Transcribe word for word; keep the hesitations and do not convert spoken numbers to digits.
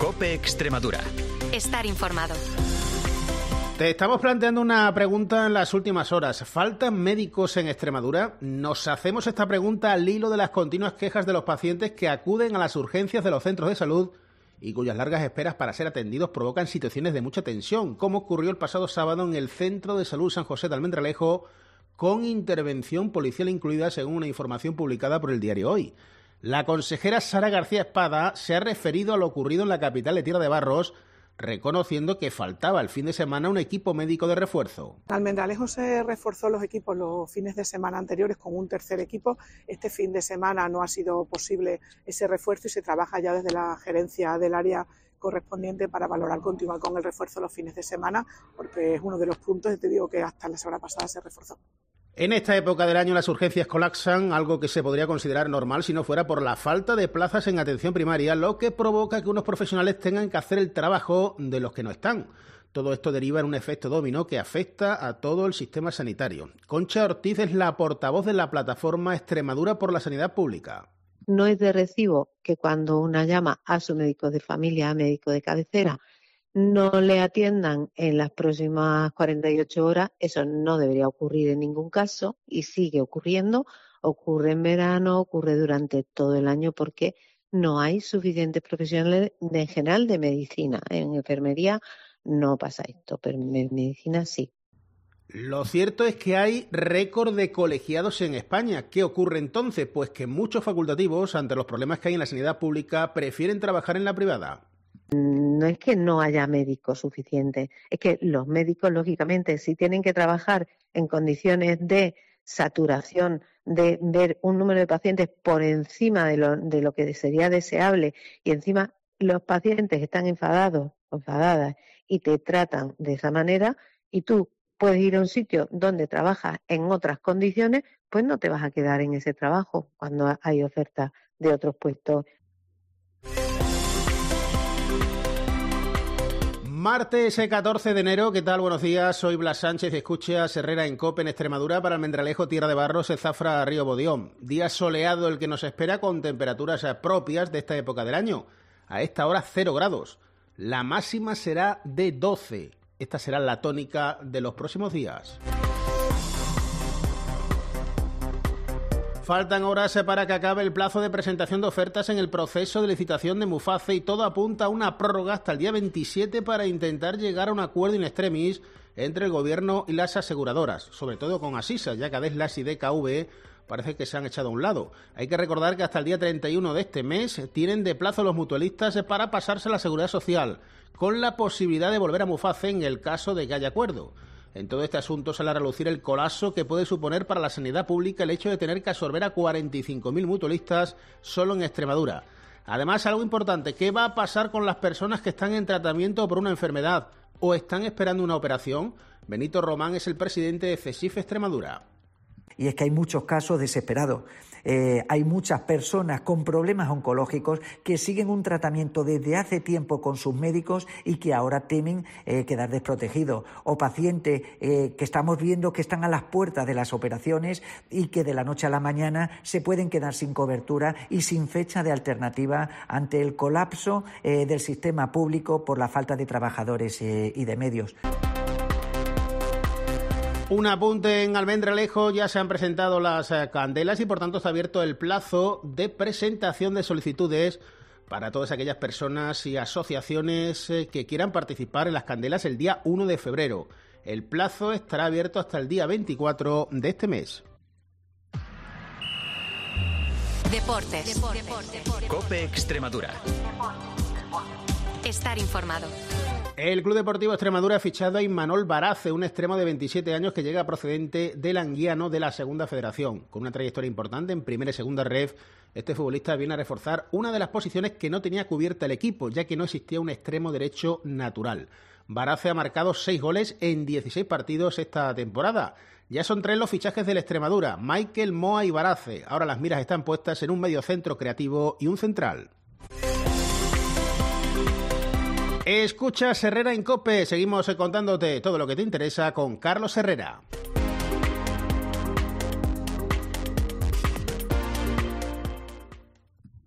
COPE Extremadura. Estar informado. Te estamos planteando una pregunta en las últimas horas. ¿Faltan médicos en Extremadura? Nos hacemos esta pregunta al hilo de las continuas quejas de los pacientes que acuden a las urgencias de los centros de salud y cuyas largas esperas para ser atendidos provocan situaciones de mucha tensión, como ocurrió el pasado sábado en el Centro de Salud San José de Almendralejo, con intervención policial incluida, según una información publicada por el diario Hoy. La consejera Sara García Espada se ha referido a lo ocurrido en la capital de Tierra de Barros, reconociendo que faltaba el fin de semana un equipo médico de refuerzo. Almendralejo se reforzó los equipos los fines de semana anteriores con un tercer equipo. Este fin de semana no ha sido posible ese refuerzo y se trabaja ya desde la gerencia del área correspondiente para valorar continuar con el refuerzo los fines de semana, porque es uno de los puntos, te digo que hasta la semana pasada se reforzó. En esta época del año las urgencias colapsan, algo que se podría considerar normal si no fuera por la falta de plazas en atención primaria, lo que provoca que unos profesionales tengan que hacer el trabajo de los que no están. Todo esto deriva en un efecto dominó que afecta a todo el sistema sanitario. Concha Ortiz es la portavoz de la plataforma Extremadura por la Sanidad Pública. No es de recibo que cuando una llama a su médico de familia, a médico de cabecera, no le atiendan en las próximas cuarenta y ocho horas. Eso no debería ocurrir en ningún caso y sigue ocurriendo. Ocurre en verano, ocurre durante todo el año porque no hay suficientes profesionales en general de medicina. En enfermería no pasa esto, pero en medicina sí. Lo cierto es que hay récord de colegiados en España. ¿Qué ocurre entonces? Pues que muchos facultativos, ante los problemas que hay en la sanidad pública, prefieren trabajar en la privada. No es que no haya médicos suficientes, es que los médicos, lógicamente, si tienen que trabajar en condiciones de saturación, de ver un número de pacientes por encima de lo, de lo que sería deseable, y encima los pacientes están enfadados o enfadadas y te tratan de esa manera, y tú puedes ir a un sitio donde trabajas en otras condiciones, pues no te vas a quedar en ese trabajo cuando hay ofertas de otros puestos. Martes catorce de enero, ¿qué tal? Buenos días, soy Blas Sánchez y escuchas Herrera en COPE en Extremadura para Almendralejo, Tierra de Barros, Zafra, Río Bodión. Día soleado el que nos espera con temperaturas propias de esta época del año. A esta hora cero grados. La máxima será de doce. Esta será la tónica de los próximos días. Faltan horas para que acabe el plazo de presentación de ofertas en el proceso de licitación de Muface y todo apunta a una prórroga hasta el día veintisiete para intentar llegar a un acuerdo in extremis entre el Gobierno y las aseguradoras, sobre todo con Asisa, ya que Adeslas y D K V parece que se han echado a un lado. Hay que recordar que hasta el día treinta y uno de este mes tienen de plazo los mutualistas para pasarse a la Seguridad Social, con la posibilidad de volver a Muface en el caso de que haya acuerdo. En todo este asunto sale a relucir el colapso que puede suponer para la sanidad pública el hecho de tener que absorber a cuarenta y cinco mil mutualistas solo en Extremadura. Además, algo importante, ¿qué va a pasar con las personas que están en tratamiento por una enfermedad o están esperando una operación? Benito Román es el presidente de CESIF Extremadura. Y es que hay muchos casos desesperados. Eh, hay muchas personas con problemas oncológicos que siguen un tratamiento desde hace tiempo con sus médicos y que ahora temen eh, quedar desprotegidos. O pacientes eh, que estamos viendo que están a las puertas de las operaciones y que de la noche a la mañana se pueden quedar sin cobertura y sin fecha de alternativa ante el colapso eh, del sistema público por la falta de trabajadores eh, y de medios. Un apunte: en Almendralejo ya se han presentado las eh, candelas y por tanto está abierto el plazo de presentación de solicitudes para todas aquellas personas y asociaciones eh, que quieran participar en las candelas el día uno de febrero. El plazo estará abierto hasta el día veinticuatro de este mes. Deportes. Deportes. COPE Extremadura. Estar informado. El Club Deportivo Extremadura ha fichado a Imanol Barace, un extremo de veintisiete años que llega procedente del Anguiano de la Segunda Federación. Con una trayectoria importante en Primera y Segunda Ref, este futbolista viene a reforzar una de las posiciones que no tenía cubierta el equipo, ya que no existía un extremo derecho natural. Barace ha marcado seis goles en dieciséis partidos esta temporada. Ya son tres los fichajes del Extremadura: Michael, Moa y Barace. Ahora las miras están puestas en un mediocentro creativo y un central. Escuchas Herrera en COPE. Seguimos contándote todo lo que te interesa con Carlos Herrera.